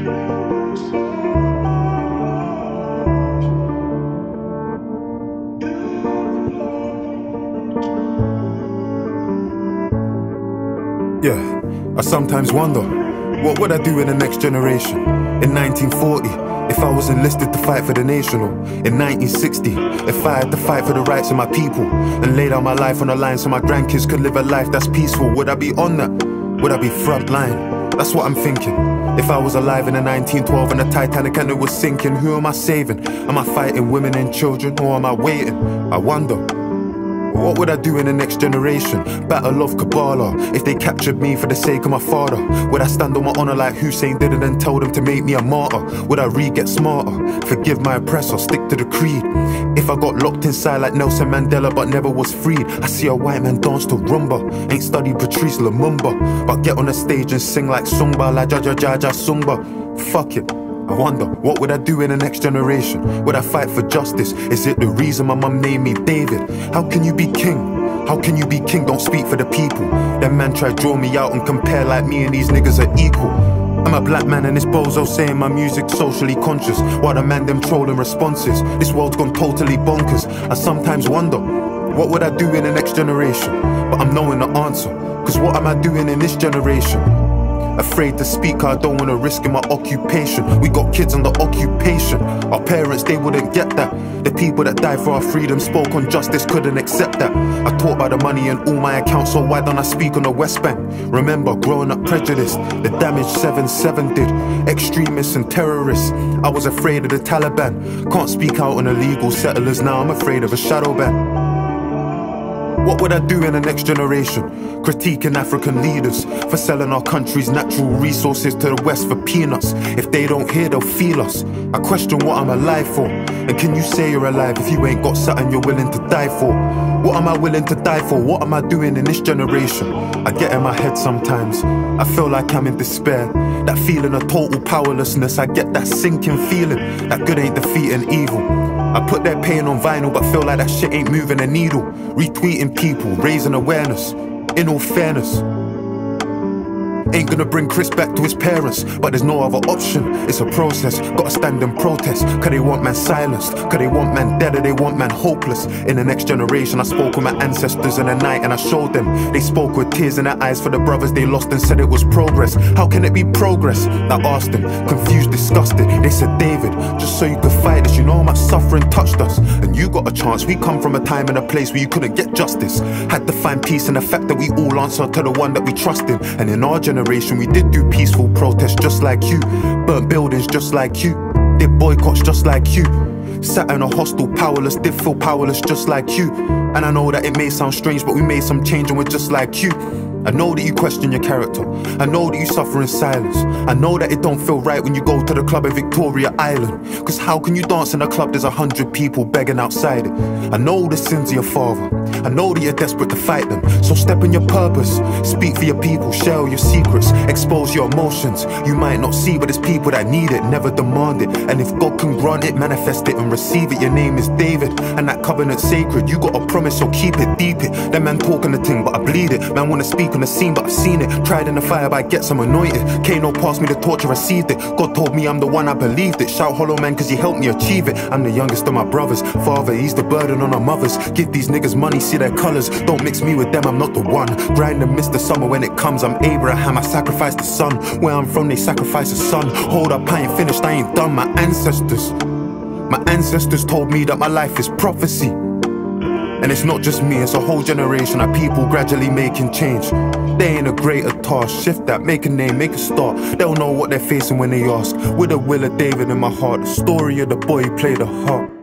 Yeah, I sometimes wonder, what would I do in the next generation? In 1940, if I was enlisted to fight for the nation, or in 1960, if I had to fight for the rights of my people and lay down my life on the line so my grandkids could live a life that's peaceful, would I be on that? Would I be front line? That's what I'm thinking. If I was alive in the 1912 and the Titanic and it was sinking, who am I saving? Am I fighting women and children, or am I waiting? I wonder. What would I do in the next generation? Battle of Kabbalah. If they captured me for the sake of my father, would I stand on my honor like Hussein did and then tell them to make me a martyr? Would I get smarter? Forgive my oppressor, stick to the creed. If I got locked inside like Nelson Mandela but never was freed, I see a white man dance to rumba. Ain't studied Patrice Lumumba, but get on the stage and sing like Sumba, like Jaja Jaja Sumba. Fuck it. I wonder, what would I do in the next generation? Would I fight for justice? Is it the reason my mum named me David? How can you be king? How can you be king? Don't speak for the people. Them man try draw me out and compare like me and these niggas are equal. I'm a black man and this bozo saying my music's socially conscious, while the man them trolling responses. This world's gone totally bonkers. I sometimes wonder, what would I do in the next generation? But I'm knowing the answer, cause what am I doing in this generation? Afraid to speak, I don't wanna risk in my occupation. We got kids under occupation. Our parents, they wouldn't get that. The people that died for our freedom spoke on justice, couldn't accept that. I talk about the money in all my accounts, so why don't I speak on the West Bank? Remember, growing up prejudiced, the damage 7/7 did. Extremists and terrorists, I was afraid of the Taliban. Can't speak out on illegal settlers, now I'm afraid of a shadow ban. What would I do in the next generation? Critiquing African leaders for selling our country's natural resources to the West for peanuts. If they don't hear, they'll feel us. I question what I'm alive for. And can you say you're alive if you ain't got something you're willing to die for? What am I willing to die for? What am I doing in this generation? I get in my head sometimes. I feel like I'm in despair. That feeling of total powerlessness, I get that sinking feeling that good ain't defeating evil. I put their pain on vinyl, but feel like that shit ain't moving a needle. Retweeting people, raising awareness. In all fairness, ain't gonna bring Chris back to his parents, but there's no other option. It's a process, gotta stand and protest. Cause they want man silenced, cause they want man dead, or they want man hopeless. In the next generation, I spoke with my ancestors in the night and I showed them. They spoke with tears in their eyes for the brothers they lost and said it was progress. How can it be progress? I asked them, confused, disgusted. They said, David, just so you could fight this, you know how much suffering touched us. And you got a chance, we come from a time and a place where you couldn't get justice. Had to find peace in the fact that we all answer to the one that we trust in. And in our generation, we did do peaceful protests just like you. Burnt buildings just like you. Did boycotts just like you. Sat in a hostel powerless, did feel powerless just like you. And I know that it may sound strange, but we made some change and we're just like you. I know that you question your character. I know that you suffer in silence. I know that it don't feel right when you go to the club in Victoria Island. Cause how can you dance in a club there's 100 people begging outside it? I know the sins of your father. I know that you're desperate to fight them. So step in your purpose. Speak for your people, share your secrets, expose your emotions. You might not see, but there's people that need it, never demand it. And if God can grant it, manifest it and receive it. Your name is David, and that covenant's sacred. You got a promise, so keep it, deep it. That man talking the thing, but I bleed it. Man wanna speak on the scene, but I've seen it. Tried in the fire, but I get some anointed. Kano passed me the torch, I received it. God told me I'm the one, I believed it. Shout hollow man, cause he helped me achieve it. I'm the youngest of my brothers. Father, he's the burden on our mothers. Give these niggas money, see their colors. Don't mix me with them, I'm not the one. Grind and miss the summer when it comes. I'm Abraham, I sacrificed the son. Where I'm from, they sacrifice the son. Hold up, I ain't finished, I ain't done. My ancestors told me that my life is prophecy. And it's not just me, it's a whole generation of people gradually making change. They ain't a greater task, shift that, make a name, make a start. They'll know what they're facing when they ask. With the will of David in my heart, the story of the boy who played the harp.